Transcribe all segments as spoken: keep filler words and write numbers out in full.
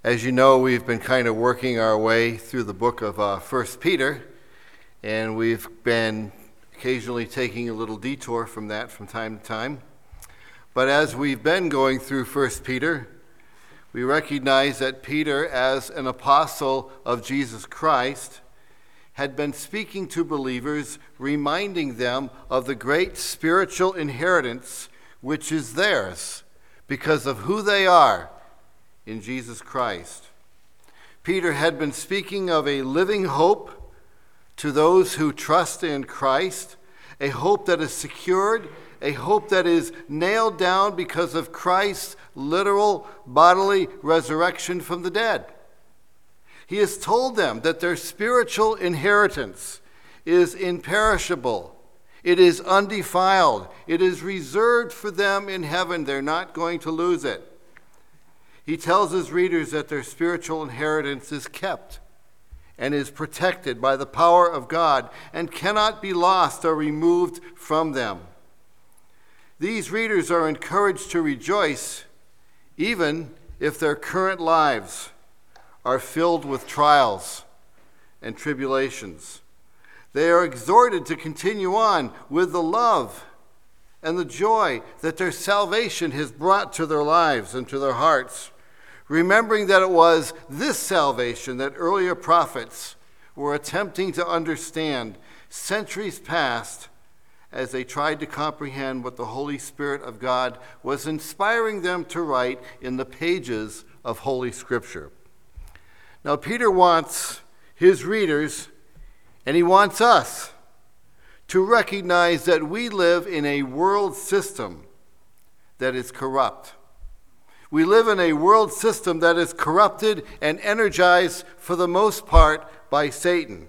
As you know, we've been kind of working our way through the book of uh, First Peter, and we've been occasionally taking a little detour from that from time to time. But as we've been going through First Peter, we recognize that Peter, as an apostle of Jesus Christ, had been speaking to believers, reminding them of the great spiritual inheritance which is theirs because of who they are in Jesus Christ. Peter had been speaking of a living hope to those who trust in Christ, a hope that is secured, a hope that is nailed down because of Christ's literal bodily resurrection from the dead. He has told them that their spiritual inheritance is imperishable. It is undefiled. It is reserved for them in heaven. They're not going to lose it. He tells his readers that their spiritual inheritance is kept and is protected by the power of God and cannot be lost or removed from them. These readers are encouraged to rejoice even if their current lives are filled with trials and tribulations. They are exhorted to continue on with the love and the joy that their salvation has brought to their lives and to their hearts, remembering that it was this salvation that earlier prophets were attempting to understand centuries past as they tried to comprehend what the Holy Spirit of God was inspiring them to write in the pages of Holy Scripture. Now, Peter wants his readers, and he wants us, to recognize that we live in a world system that is corrupt. We live in a world system that is corrupted and energized for the most part by Satan.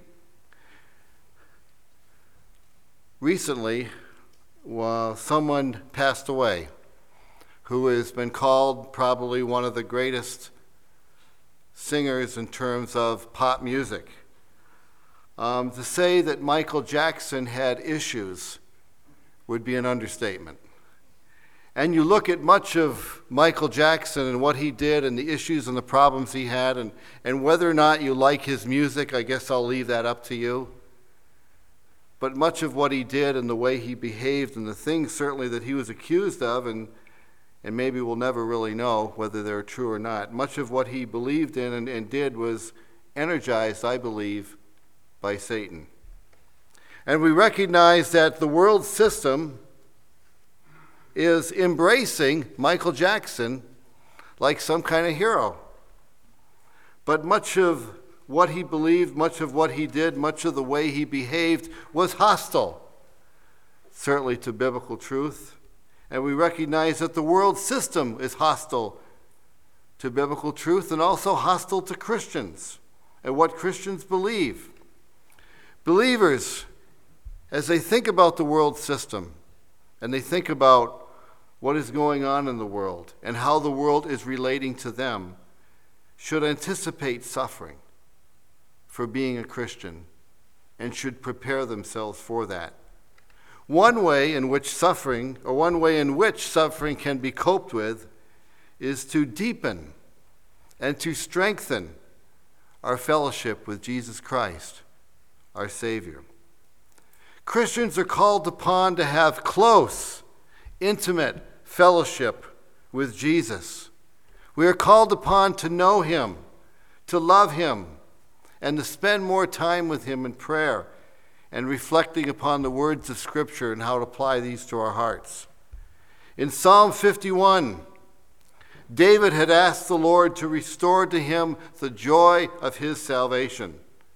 Recently, well, someone passed away who has been called probably one of the greatest singers in terms of pop music. Um, to say that Michael Jackson had issues would be an understatement. And you look at much of Michael Jackson and what he did and the issues and the problems he had, and, and whether or not you like his music, I guess I'll leave that up to you. But much of what he did and the way he behaved and the things certainly that he was accused of, and, and maybe we'll never really know whether they're true or not, much of what he believed in and, and did was energized, I believe, by Satan. And we recognize that the world system is embracing Michael Jackson like some kind of hero. But much of what he believed, much of what he did, much of the way he behaved was hostile, certainly to biblical truth. And we recognize that the world system is hostile to biblical truth and also hostile to Christians and what Christians believe. Believers, as they think about the world system and they think about what is going on in the world and how the world is relating to them, should anticipate suffering for being a Christian and should prepare themselves for that. One way in which suffering, or one way in which suffering can be coped with, is to deepen and to strengthen our fellowship with Jesus Christ, our Savior. Christians are called upon to have close, intimate fellowship with Jesus. We are called upon to know him, to love him, and to spend more time with him in prayer and reflecting upon the words of Scripture and how to apply these to our hearts. In Psalm fifty-one, David had asked the Lord to restore to him the joy of his salvation.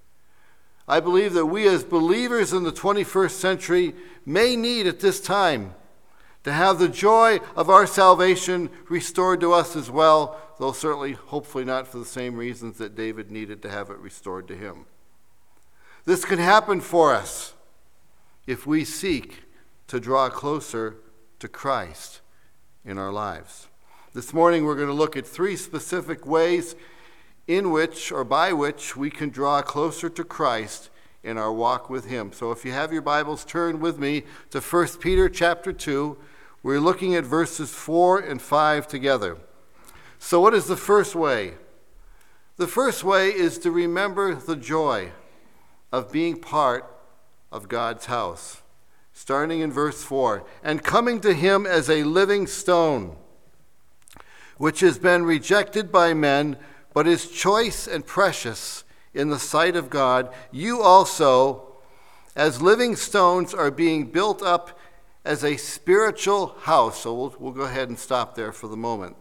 I believe that we as believers in the twenty-first century may need at this time to have the joy of our salvation restored to us as well, though certainly, hopefully not for the same reasons that David needed to have it restored to him. This can happen for us if we seek to draw closer to Christ in our lives. This morning we're going to look at three specific ways in which or by which we can draw closer to Christ in our walk with him. So if you have your Bibles, turn with me to First Peter chapter two. We're looking at verses four and five together. So what is the first way The first way is to remember the joy of being part of God's house. Starting in verse four, and coming to him as a living stone, which has been rejected by men, but is choice and precious in the sight of God, you also, as living stones, are being built up as a spiritual house. So we'll, we'll go ahead and stop there for the moment.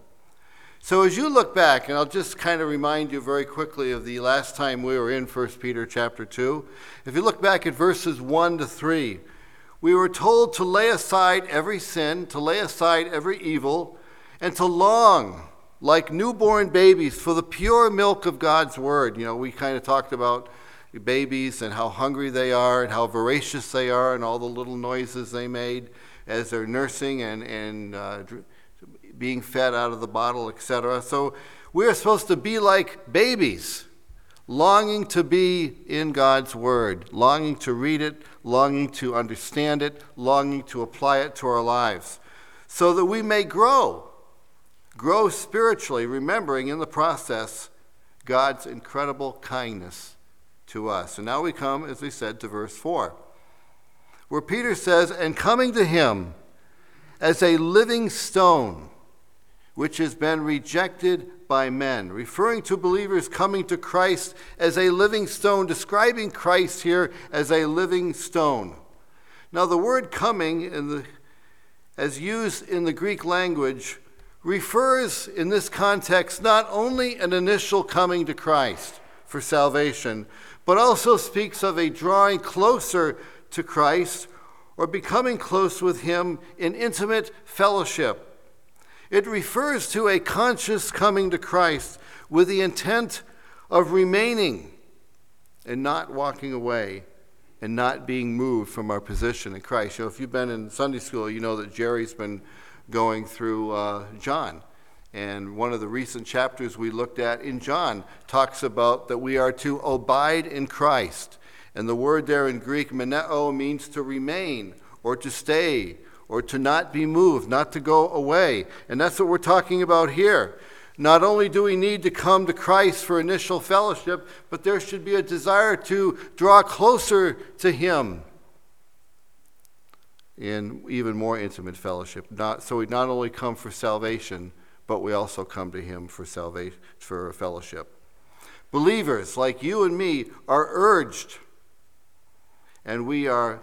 So as you look back, and I'll just kind of remind you very quickly of the last time we were in First Peter chapter two. If you look back at verses one to three, we were told to lay aside every sin, to lay aside every evil, and to long like newborn babies for the pure milk of God's word. You know, we kind of talked about babies and how hungry they are and how voracious they are and all the little noises they made as they're nursing and, and uh, being fed out of the bottle, et cetera. So we're supposed to be like babies, longing to be in God's word, longing to read it, longing to understand it, longing to apply it to our lives, so that we may grow, grow spiritually, remembering in the process God's incredible kindness to us. And now we come, as we said, to verse four, where Peter says, and coming to him as a living stone, which has been rejected by men, referring to believers coming to Christ as a living stone, describing Christ here as a living stone. Now the word coming, in the, as used in the Greek language, refers in this context not only an initial coming to Christ for salvation, but also speaks of a drawing closer to Christ or becoming close with him in intimate fellowship. It refers to a conscious coming to Christ with the intent of remaining and not walking away and not being moved from our position in Christ. You know, if you've been in Sunday school, you know that Jerry's been going through uh, John. And one of the recent chapters we looked at in John talks about that we are to abide in Christ. And the word there in Greek, meneo, means to remain or to stay or to not be moved, not to go away. And that's what we're talking about here. Not only do we need to come to Christ for initial fellowship, but there should be a desire to draw closer to him in even more intimate fellowship. Not, so we not only come for salvation, but we also come to him for salvation, for fellowship. Believers like you and me are urged, and we are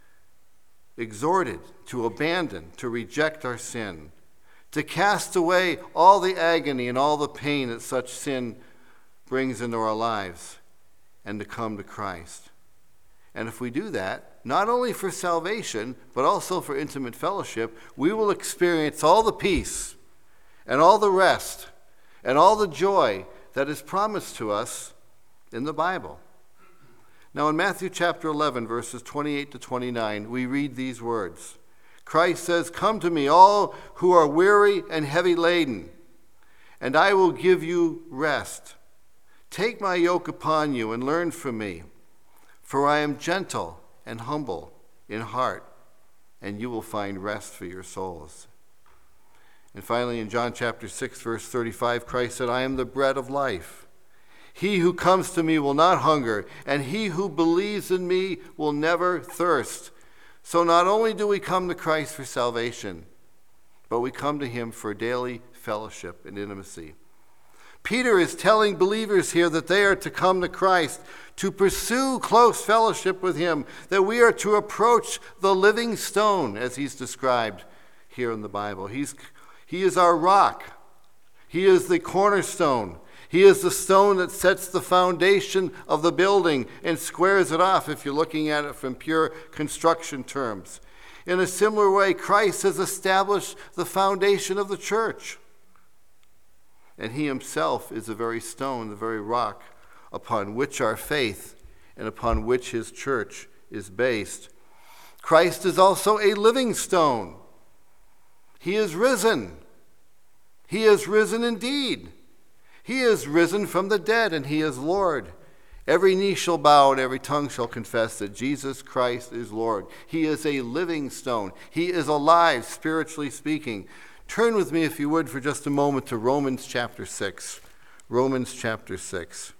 exhorted to abandon, to reject our sin, to cast away all the agony and all the pain that such sin brings into our lives, and to come to Christ. And if we do that, not only for salvation, but also for intimate fellowship, we will experience all the peace and all the rest and all the joy that is promised to us in the Bible. Now in Matthew chapter eleven, verses twenty-eight to twenty-nine, we read these words. Christ says, come to me, all who are weary and heavy laden, and I will give you rest. Take my yoke upon you and learn from me, for I am gentle and humble in heart, and you will find rest for your souls. And finally, in John chapter six, verse thirty-five, Christ said, I am the bread of life. He who comes to me will not hunger, and he who believes in me will never thirst. So not only do we come to Christ for salvation, but we come to him for daily fellowship and intimacy. Peter is telling believers here that they are to come to Christ, to pursue close fellowship with him, that we are to approach the living stone, as he's described here in the Bible. He's, he is our rock. He is the cornerstone. He is the stone that sets the foundation of the building and squares it off if you're looking at it from pure construction terms. In a similar way, Christ has established the foundation of the church. And he himself is the very stone, the very rock upon which our faith and upon which his church is based. Christ is also a living stone. He is risen. He is risen indeed. He is risen from the dead, and he is Lord. Every knee shall bow and every tongue shall confess that Jesus Christ is Lord. He is a living stone. He is alive, spiritually speaking. Turn with me, if you would, for just a moment to Romans chapter six. Romans chapter six.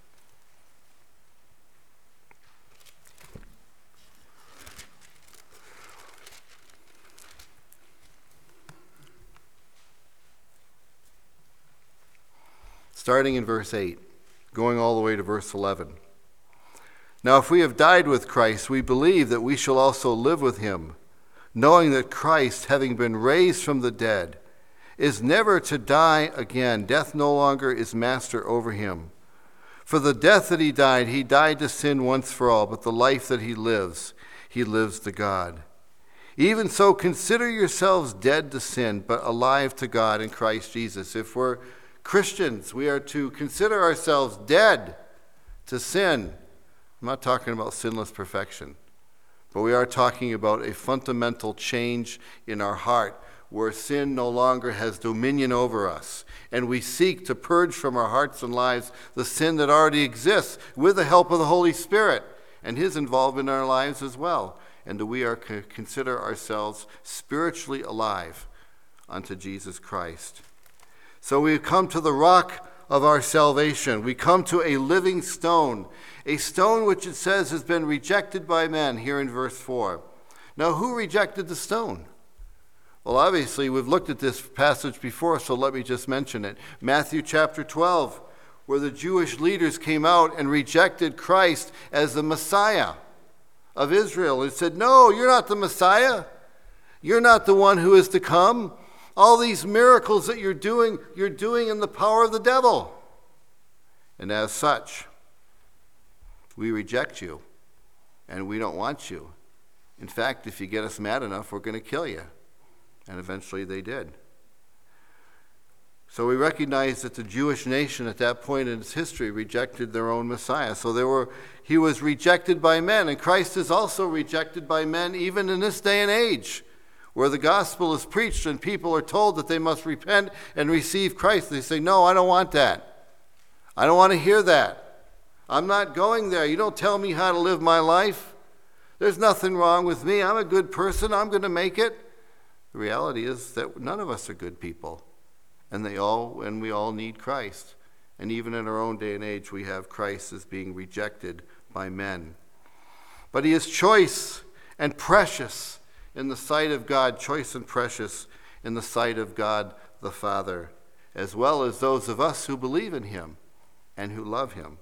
Starting in verse eight, going all the way to verse eleven. Now if we have died with Christ, we believe that we shall also live with him, knowing that Christ, having been raised from the dead, is never to die again. Death no longer is master over him. For the death that he died, he died to sin once for all, but the life that he lives, he lives to God. Even so, consider yourselves dead to sin, but alive to God in Christ Jesus. If we're Christians, we are to consider ourselves dead to sin. I'm not talking about sinless perfection, but we are talking about a fundamental change in our heart where sin no longer has dominion over us, and we seek to purge from our hearts and lives the sin that already exists with the help of the Holy Spirit and his involvement in our lives as well, and that we are to consider ourselves spiritually alive unto Jesus Christ. So we come to the rock of our salvation. We come to a living stone, a stone which it says has been rejected by men here in verse four. Now, who rejected the stone? Well, obviously, we've looked at this passage before, so let me just mention it. Matthew chapter twelve, where the Jewish leaders came out and rejected Christ as the Messiah of Israel and said, no, you're not the Messiah. You're not the one who is to come. All these miracles that you're doing, you're doing in the power of the devil. And as such, we reject you, and we don't want you. In fact, if you get us mad enough, we're going to kill you. And eventually they did. So we recognize that the Jewish nation at that point in its history rejected their own Messiah. So there were, he was rejected by men, and Christ is also rejected by men even in this day and age, where the gospel is preached and people are told that they must repent and receive Christ. They say, no, I don't want that. I don't want to hear that. I'm not going there. You don't tell me how to live my life. There's nothing wrong with me. I'm a good person. I'm going to make it. The reality is that none of us are good people, and they all and we all need Christ. And even in our own day and age, we have Christ as being rejected by men. But he is choice and precious in the sight of God, choice and precious in the sight of God the Father, as well as those of us who believe in him and who love him.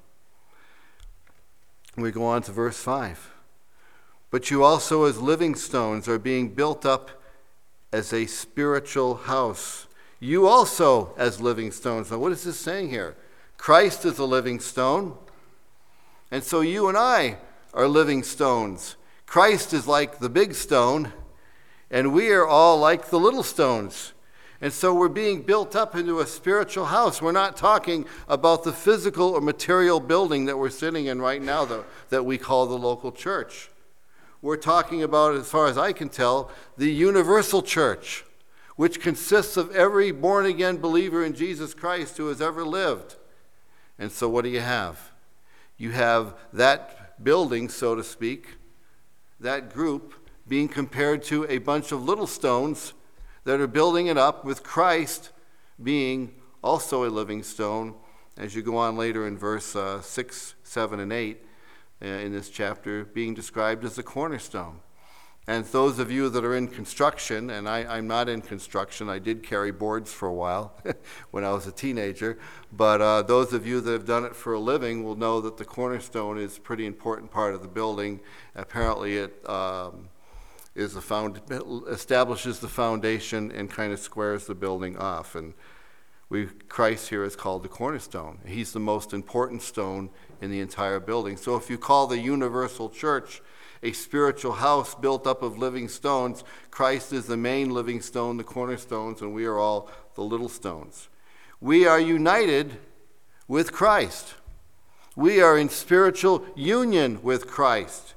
We go on to verse five. But you also as living stones are being built up as a spiritual house. You also as living stones. Now what is this saying here? Christ is a living stone, and so you and I are living stones. Christ is like the big stone, and we are all like the little stones. And so we're being built up into a spiritual house. We're not talking about the physical or material building that we're sitting in right now that, that we call the local church. We're talking about, as far as I can tell, the universal church, which consists of every born-again believer in Jesus Christ who has ever lived. And so what do you have? You have that building, so to speak, that group being compared to a bunch of little stones that are building it up, with Christ being also a living stone, as you go on later in verse uh, six, seven, and eight uh, in this chapter, being described as the cornerstone. And those of you that are in construction, and I, I'm not in construction, I did carry boards for a while when I was a teenager, but uh, those of you that have done it for a living will know that the cornerstone is a pretty important part of the building. Apparently it um, is the found, establishes the foundation and kind of squares the building off. And we, Christ here is called the cornerstone. He's the most important stone in the entire building. So if you call the universal church a spiritual house built up of living stones, Christ is the main living stone, the cornerstones, and we are all the little stones. We are united with Christ. We are in spiritual union with Christ.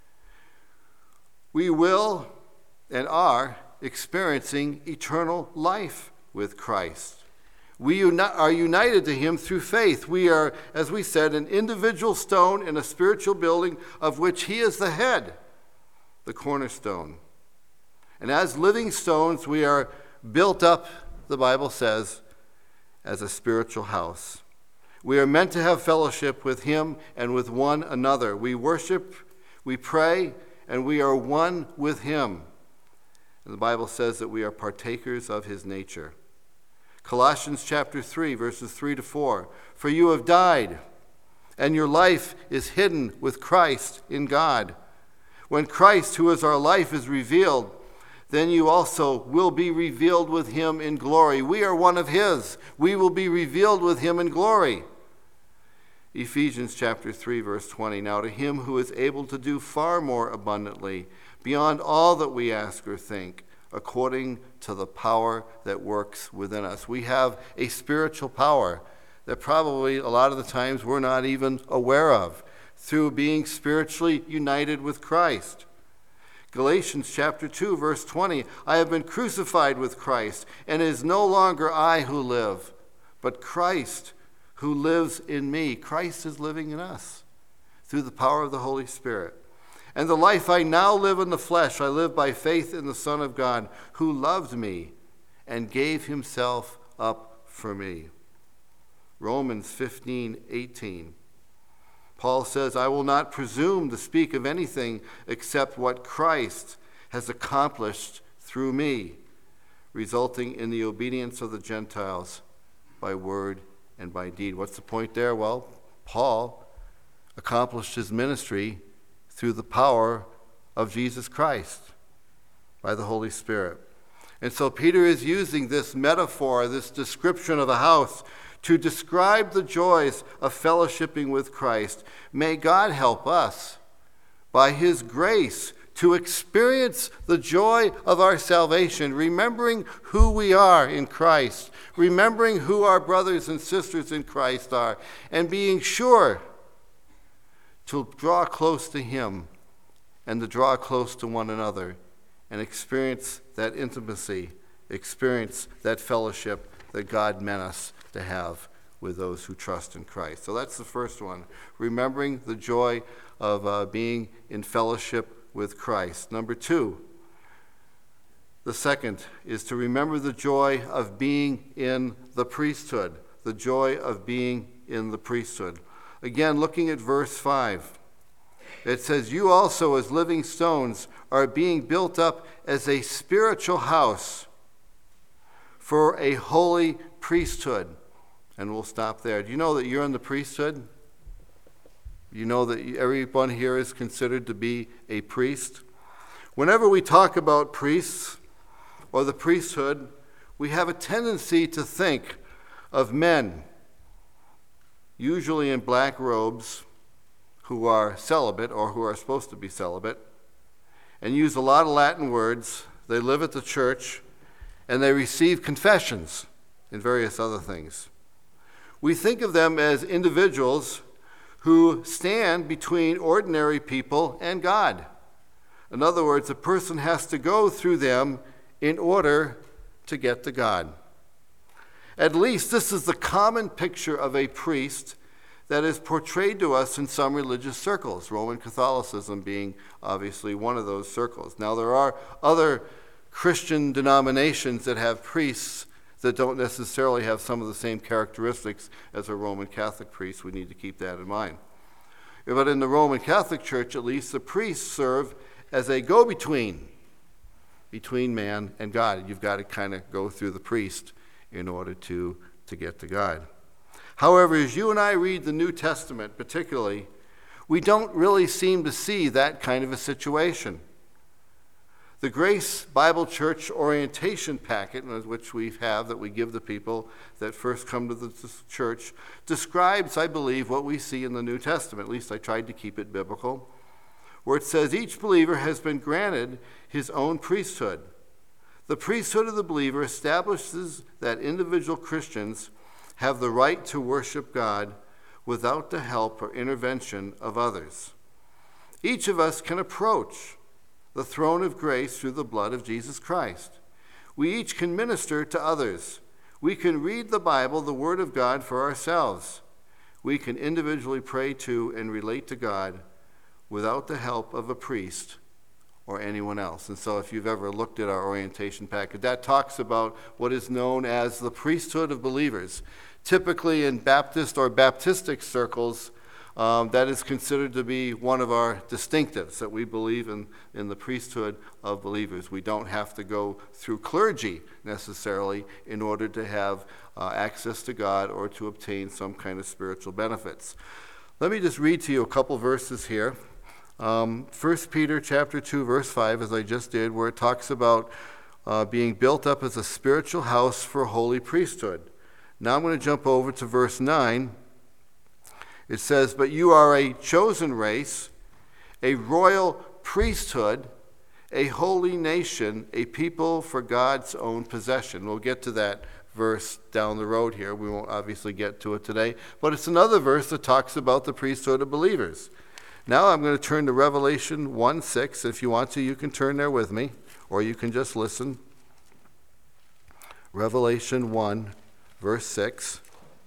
We will and are experiencing eternal life with Christ. We uni- are united to him through faith. We are, as we said, an individual stone in a spiritual building of which he is the head, the cornerstone. And as living stones, we are built up, the Bible says, as a spiritual house. We are meant to have fellowship with him and with one another. We worship, we pray, and we are one with him. And the Bible says that we are partakers of his nature. Colossians chapter three, verses three to four. For you have died, and your life is hidden with Christ in God. When Christ, who is our life, is revealed, then you also will be revealed with him in glory. We are one of his. We will be revealed with him in glory. Ephesians chapter three, verse twenty. Now to him who is able to do far more abundantly, beyond all that we ask or think, according to the power that works within us. We have a spiritual power that probably a lot of the times we're not even aware of through being spiritually united with Christ. Galatians chapter two, verse twenty, I have been crucified with Christ, and it is no longer I who live, but Christ who lives in me. Christ is living in us through the power of the Holy Spirit. And the life I now live in the flesh, I live by faith in the Son of God, who loved me and gave himself up for me. Romans fifteen, eighteen. Paul says, I will not presume to speak of anything except what Christ has accomplished through me, resulting in the obedience of the Gentiles by word and by deed. What's the point there? Well, Paul accomplished his ministry through the power of Jesus Christ by the Holy Spirit. And so Peter is using this metaphor, this description of a house, to describe the joys of fellowshipping with Christ. May God help us, by his grace, to experience the joy of our salvation, remembering who we are in Christ, remembering who our brothers and sisters in Christ are, and being sure to draw close to him and to draw close to one another and experience that intimacy, experience that fellowship that God meant us to have with those who trust in Christ. So that's the first one, remembering the joy of uh, being in fellowship with Christ. Number two, the second is to remember the joy of being in the priesthood, the joy of being in the priesthood. Again, looking at verse five, it says, you also as living stones are being built up as a spiritual house for a holy priesthood. And we'll stop there. Do you know that you're in the priesthood? You know that everyone here is considered to be a priest? Whenever we talk about priests or the priesthood, we have a tendency to think of men, usually in black robes, who are celibate or who are supposed to be celibate, and use a lot of Latin words. They live at the church, and they receive confessions and various other things. We think of them as individuals who stand between ordinary people and God. In other words, a person has to go through them in order to get to God. At least this is the common picture of a priest that is portrayed to us in some religious circles, Roman Catholicism being obviously one of those circles. Now, there are other Christian denominations that have priests that don't necessarily have some of the same characteristics as a Roman Catholic priest. We need to keep that in mind. But in the Roman Catholic Church, at least, the priests serve as a go-between between man and God. You've got to kind of go through the priest in order to, to get to God. However, as you and I read the New Testament particularly, we don't really seem to see that kind of a situation. The Grace Bible Church orientation packet, which we have, that we give the people that first come to the church, describes, I believe, what we see in the New Testament. At least I tried to keep it biblical, where it says each believer has been granted his own priesthood. The priesthood of the believer establishes that individual Christians have the right to worship God without the help or intervention of others. Each of us can approach the throne of grace through the blood of Jesus Christ. We each can minister to others. We can read the Bible, the Word of God, for ourselves. We can individually pray to and relate to God without the help of a priest or anyone else. And so if you've ever looked at our orientation packet, that talks about what is known as the priesthood of believers. Typically in Baptist or Baptistic circles, um, that is considered to be one of our distinctives, that we believe in, in the priesthood of believers. We don't have to go through clergy necessarily in order to have uh, access to God or to obtain some kind of spiritual benefits. Let me just read to you a couple verses here. Um, First Peter chapter two, verse five, as I just did, where it talks about uh, being built up as a spiritual house for a holy priesthood. Now I'm going to jump over to verse nine. It says, "But you are a chosen race, a royal priesthood, a holy nation, a people for God's own possession." We'll get to that verse down the road here. We won't obviously get to it today. But it's another verse that talks about the priesthood of believers. Now I'm going to turn to Revelation one six. If you want to, you can turn there with me, or you can just listen. Revelation one, verse six.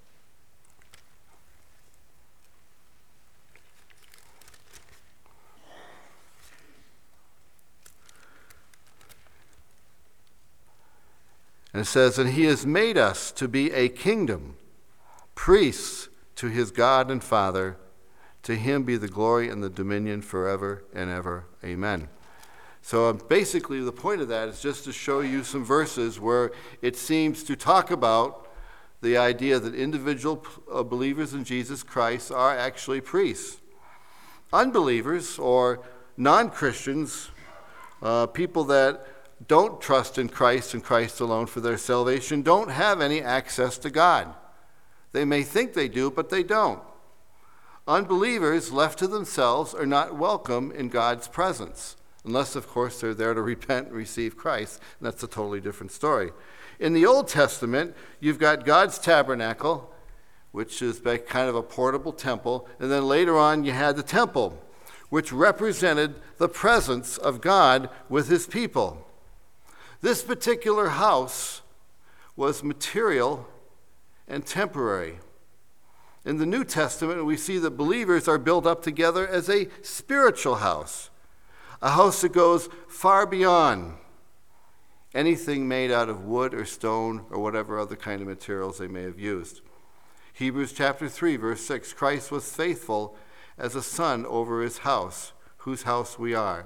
And it says, "And he has made us to be a kingdom, priests to his God and Father. To him be the glory and the dominion forever and ever. Amen." So um, basically the point of that is just to show you some verses where it seems to talk about the idea that individual uh, believers in Jesus Christ are actually priests. Unbelievers or non-Christians, uh, people that don't trust in Christ and Christ alone for their salvation, don't have any access to God. They may think they do, but they don't. Unbelievers left to themselves are not welcome in God's presence, unless, of course, they're there to repent and receive Christ. And that's a totally different story. In the Old Testament, you've got God's tabernacle, which is kind of a portable temple, and then later on you had the temple, which represented the presence of God with his people. This particular house was material and temporary. In the New Testament, we see that believers are built up together as a spiritual house, a house that goes far beyond anything made out of wood or stone or whatever other kind of materials they may have used. Hebrews chapter three, verse six, "Christ was faithful as a son over his house, whose house we are."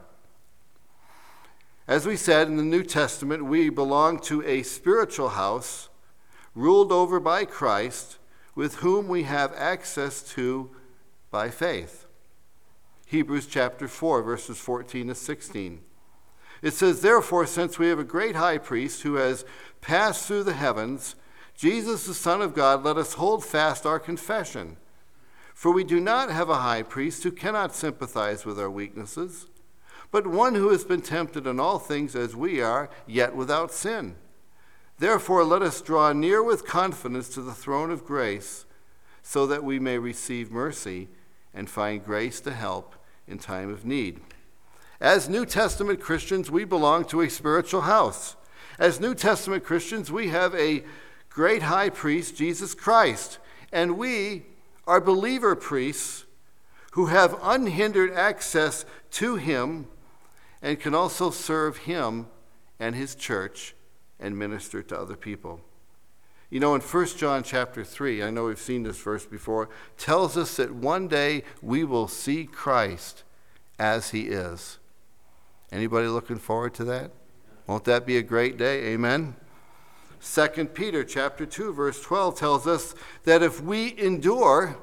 As we said, in the New Testament, we belong to a spiritual house ruled over by Christ, with whom we have access to by faith. Hebrews chapter four, verses fourteen to sixteen. It says, "Therefore, since we have a great high priest who has passed through the heavens, Jesus the Son of God, let us hold fast our confession. For we do not have a high priest who cannot sympathize with our weaknesses, but one who has been tempted in all things as we are, yet without sin. Therefore, let us draw near with confidence to the throne of grace, so that we may receive mercy and find grace to help in time of need." As New Testament Christians, we belong to a spiritual house. As New Testament Christians, we have a great high priest, Jesus Christ, and we are believer priests who have unhindered access to him and can also serve him and his church and minister to other people. You know, in First John chapter three, I know we've seen this verse before, tells us that one day we will see Christ as he is. Anybody looking forward to that? Won't that be a great day? Amen. Second Peter chapter two, verse twelve tells us that if we endure,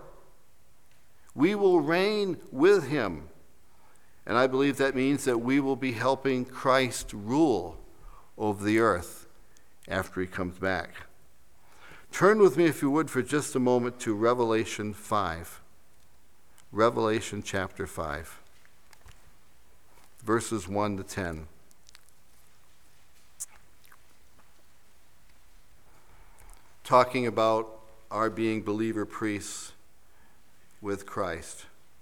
we will reign with him. And I believe that means that we will be helping Christ rule over the earth after he comes back. Turn with me, if you would, for just a moment to Revelation five. Revelation chapter five, verses one to ten. Talking about our being believer priests with Christ.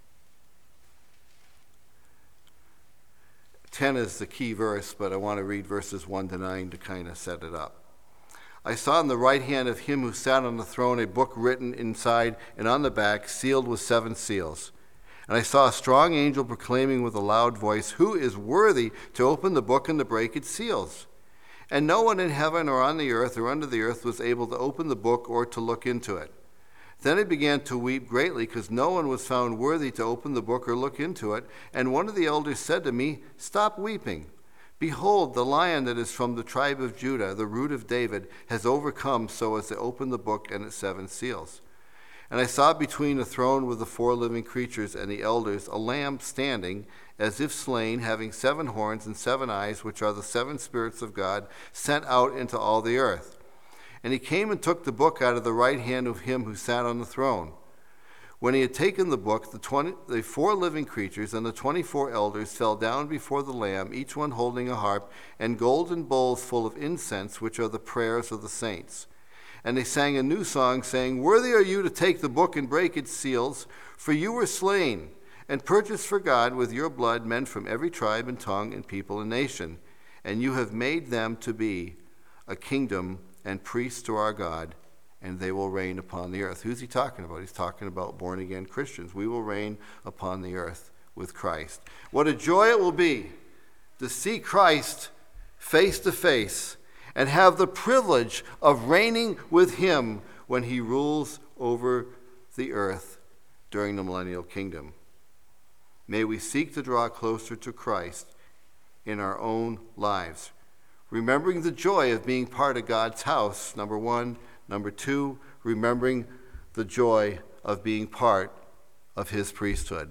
ten is the key verse, but I want to read verses one to nine to kind of set it up. "I saw in the right hand of him who sat on the throne a book written inside and on the back, sealed with seven seals. And I saw a strong angel proclaiming with a loud voice, "Who is worthy to open the book and to break its seals?" And no one in heaven or on the earth or under the earth was able to open the book or to look into it. Then I began to weep greatly, because no one was found worthy to open the book or look into it. And one of the elders said to me, "Stop weeping. Behold, the Lion that is from the tribe of Judah, the root of David, has overcome so as to open the book and its seven seals." And I saw between the throne with the four living creatures and the elders a lamb standing, as if slain, having seven horns and seven eyes, which are the seven spirits of God, sent out into all the earth. And he came and took the book out of the right hand of him who sat on the throne. When he had taken the book, the, twenty, the four living creatures and the twenty-four elders fell down before the Lamb, each one holding a harp and golden bowls full of incense, which are the prayers of the saints. And they sang a new song, saying, "Worthy are you to take the book and break its seals, for you were slain and purchased for God with your blood men from every tribe and tongue and people and nation. And you have made them to be a kingdom and priests to our God, and they will reign upon the earth." Who's he talking about? He's talking about born-again Christians. We will reign upon the earth with Christ. What a joy it will be to see Christ face to face and have the privilege of reigning with him when he rules over the earth during the millennial kingdom. May we seek to draw closer to Christ in our own lives, remembering the joy of being part of God's house, number one. Number two, remembering the joy of being part of his priesthood.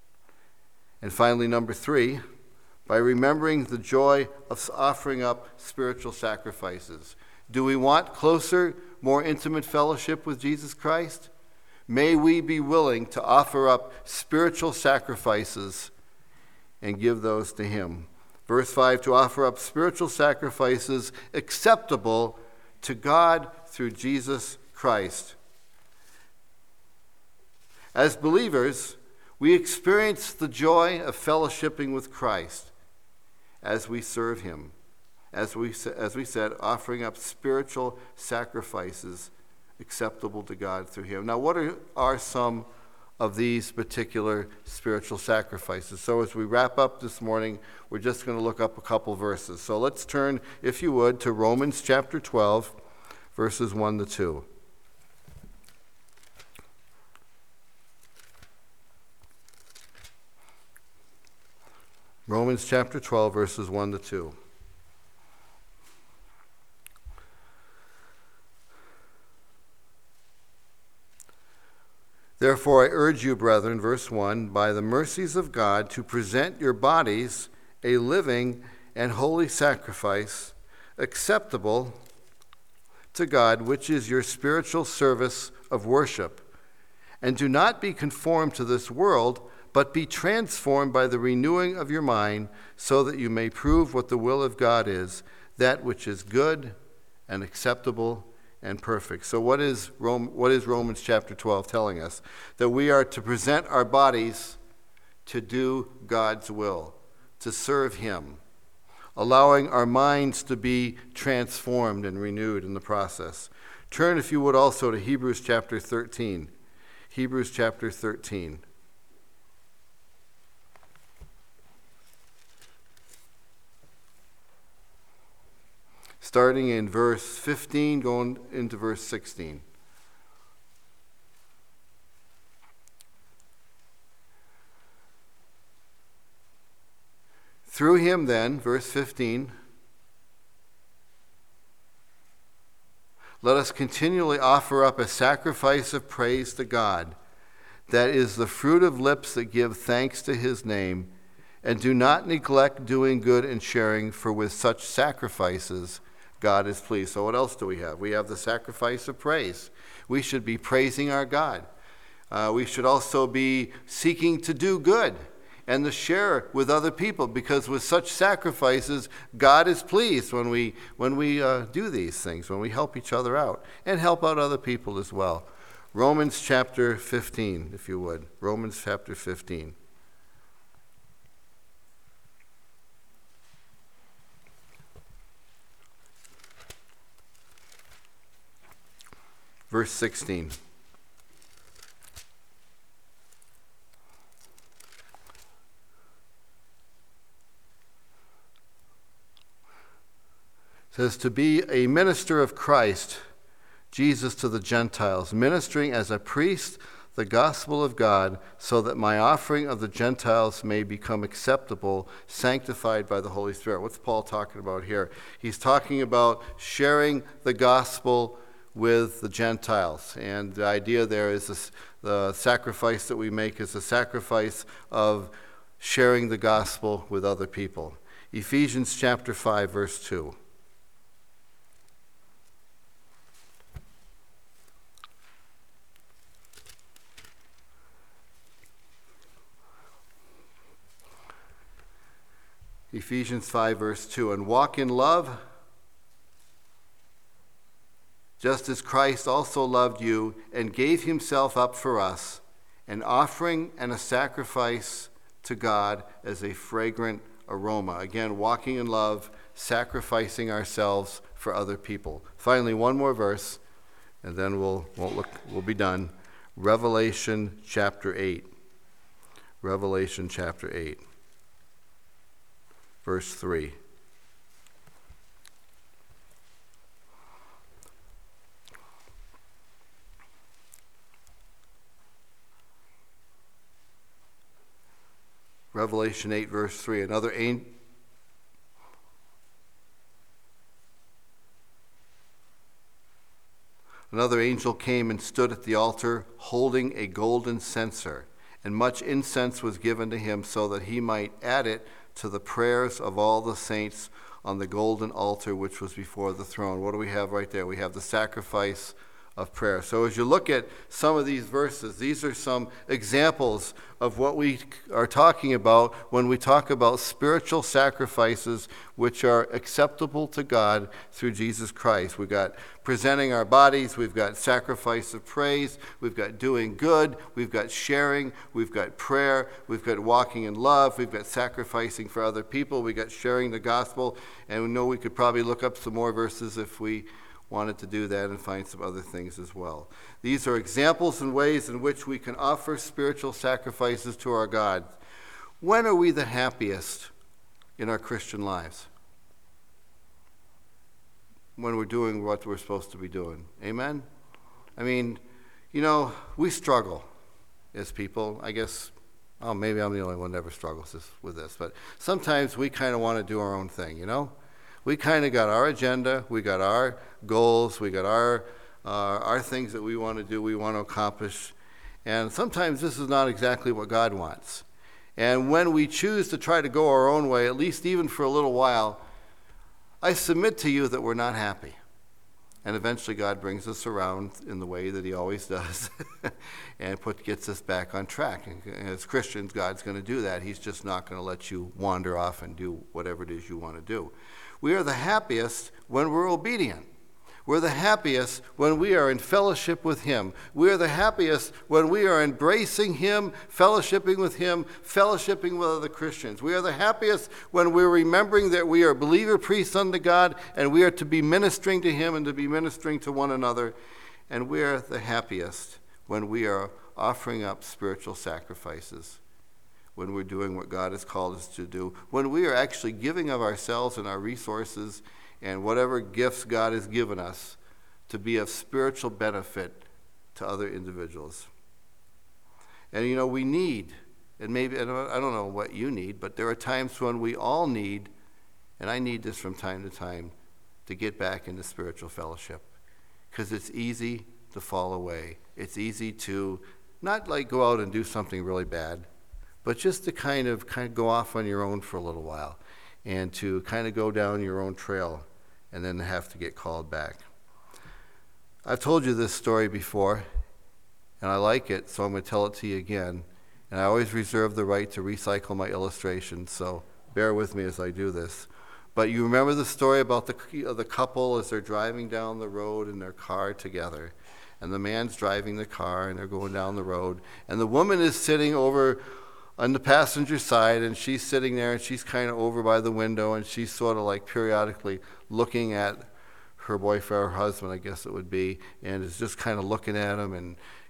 And finally, number three, by remembering the joy of offering up spiritual sacrifices. Do we want closer, more intimate fellowship with Jesus Christ? May we be willing to offer up spiritual sacrifices and give those to him. Verse five, to offer up spiritual sacrifices acceptable to God through Jesus Christ. As believers, we experience the joy of fellowshipping with Christ as we serve him, as we, as we said, offering up spiritual sacrifices acceptable to God through him. Now, what are, are some of these particular spiritual sacrifices? So as we wrap up this morning, we're just going to look up a couple verses. So let's turn, if you would, to Romans chapter twelve, verses one to two. Romans chapter twelve, verses one to two. Therefore I urge you, brethren, verse one, by the mercies of God, to present your bodies a living and holy sacrifice, acceptable to God, which is your spiritual service of worship. And do not be conformed to this world, but be transformed by the renewing of your mind, so that you may prove what the will of God is, that which is good and acceptable and perfect. So what is Rome, what is Romans chapter twelve telling us? That we are to present our bodies to do God's will, to serve him, allowing our minds to be transformed and renewed in the process. Turn, if you would, also to Hebrews chapter thirteen. Hebrews chapter thirteen. Starting in verse fifteen, going into verse sixteen. Through him then, verse fifteen, let us continually offer up a sacrifice of praise to God, that is the fruit of lips that give thanks to his name, and do not neglect doing good and sharing, for with such sacrifices God is pleased. So what else do we have? We have the sacrifice of praise. We should be praising our God. Uh, we should also be seeking to do good and to share with other people, because with such sacrifices, God is pleased when we when we uh, do these things, when we help each other out and help out other people as well. Romans chapter fifteen, if you would. Romans chapter fifteen. Verse sixteen. says, to be a minister of Christ, Jesus to the Gentiles, ministering as a priest the gospel of God, so that my offering of the Gentiles may become acceptable, sanctified by the Holy Spirit. What's Paul talking about here? He's talking about sharing the gospel with the Gentiles. And the idea there is this, the sacrifice that we make is a sacrifice of sharing the gospel with other people. Ephesians chapter five, verse two. Ephesians five, verse two, and walk in love, just as Christ also loved you and gave himself up for us, an offering and a sacrifice to God as a fragrant aroma. Again, walking in love, sacrificing ourselves for other people. Finally, one more verse, and then we'll, we'll, look, we'll be done. Revelation chapter eight. Revelation chapter eight. Verse three. Revelation eight, verse three. Another angel. Another angel came and stood at the altar, holding a golden censer, and much incense was given to him, so that he might add it to the prayers of all the saints on the golden altar which was before the throne. What do we have right there? We have the sacrifice of prayer. So as you look at some of these verses, these are some examples of what we are talking about when we talk about spiritual sacrifices which are acceptable to God through Jesus Christ. We've got presenting our bodies, we've got sacrifice of praise, we've got doing good, we've got sharing, we've got prayer, we've got walking in love, we've got sacrificing for other people, we've got sharing the gospel, and we know we could probably look up some more verses if we wanted to do that and find some other things as well. These are examples and ways in which we can offer spiritual sacrifices to our God. When are we the happiest in our Christian lives? When we're doing what we're supposed to be doing. Amen? I mean, you know, we struggle as people. I guess, oh, maybe I'm the only one that ever struggles this, with this, but sometimes we kind of want to do our own thing, you know? We kind of got our agenda, we got our goals, we got our uh, our things that we want to do, we want to accomplish. And sometimes this is not exactly what God wants. And when we choose to try to go our own way, at least even for a little while, I submit to you that we're not happy. And eventually God brings us around in the way that he always does and put, gets us back on track. And as Christians, God's going to do that. He's just not going to let you wander off and do whatever it is you want to do. We are the happiest when we're obedient. We're the happiest when we are in fellowship with him. We are the happiest when we are embracing him, fellowshipping with him, fellowshipping with other Christians. We are the happiest when we're remembering that we are believer priests unto God, and we are to be ministering to him and to be ministering to one another. And we are the happiest when we are offering up spiritual sacrifices, when we're doing what God has called us to do, when we are actually giving of ourselves and our resources and whatever gifts God has given us to be of spiritual benefit to other individuals. And you know, we need, and maybe, I don't know what you need, but there are times when we all need, and I need this from time to time, to get back into spiritual fellowship. Because it's easy to fall away. It's easy to not like go out and do something really bad, but just to kind of kind of go off on your own for a little while and to kind of go down your own trail and then have to get called back. I've told you this story before, and I like it, so I'm going to tell it to you again. And I always reserve the right to recycle my illustrations, so bear with me as I do this. But you remember the story about the, the couple as they're driving down the road in their car together. And the man's driving the car, and they're going down the road. And the woman is sitting over on the passenger side, and she's sitting there, and she's kind of over by the window, and she's sort of like periodically looking at her boyfriend or husband, I guess it would be, and is just kind of looking at him, and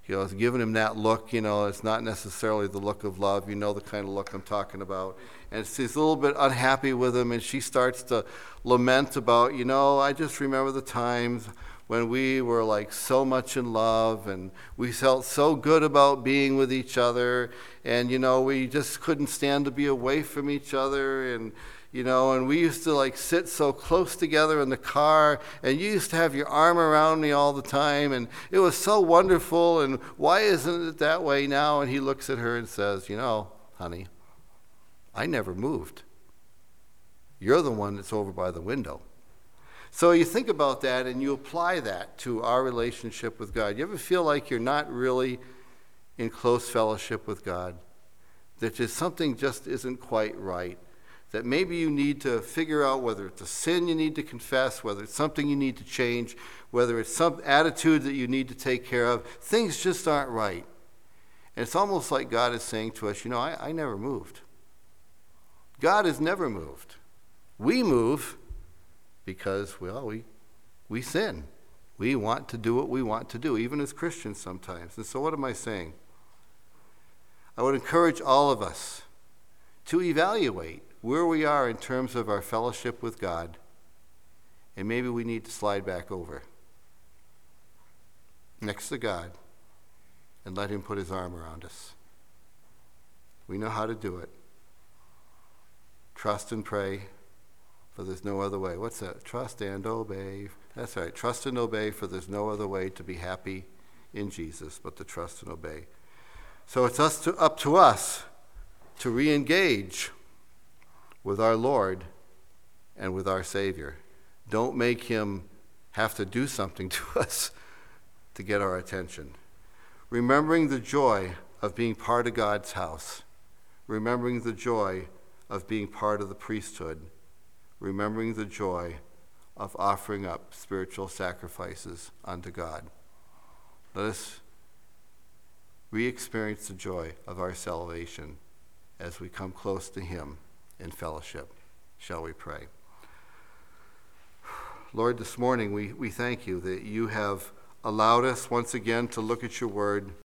you know, is giving him that look. You know, it's not necessarily the look of love. You know the kind of look I'm talking about. And she's a little bit unhappy with him, and she starts to lament about, you know, I just remember the times when we were like so much in love, and we felt so good about being with each other, and, you know, we just couldn't stand to be away from each other, and, you know, and we used to like sit so close together in the car, and you used to have your arm around me all the time, and it was so wonderful, and why isn't it that way now? And he looks at her and says, you know, honey, I never moved. You're the one that's over by the window. So you think about that and you apply that to our relationship with God. You ever feel like you're not really in close fellowship with God? That just something just isn't quite right? That maybe you need to figure out whether it's a sin you need to confess, whether it's something you need to change, whether it's some attitude that you need to take care of. Things just aren't right. And it's almost like God is saying to us, you know, I, I never moved. God has never moved. We move because, well, we, we sin. We want to do what we want to do, even as Christians sometimes. And so what am I saying? I would encourage all of us to evaluate where we are in terms of our fellowship with God, and maybe we need to slide back over next to God and let him put his arm around us. We know how to do it. Trust and pray, for there's no other way. What's that? Trust and obey. That's right. Trust and obey, for there's no other way to be happy in Jesus but to trust and obey. So it's us to, up to us to re-engage with our Lord and with our Savior. Don't make him have to do something to us to get our attention. Remembering the joy of being part of God's house. Remembering the joy of being part of the priesthood. Remembering the joy of offering up spiritual sacrifices unto God. Let us re-experience the joy of our salvation as we come close to him in fellowship. Shall we pray? Lord, this morning we, we thank you that you have allowed us once again to look at your word.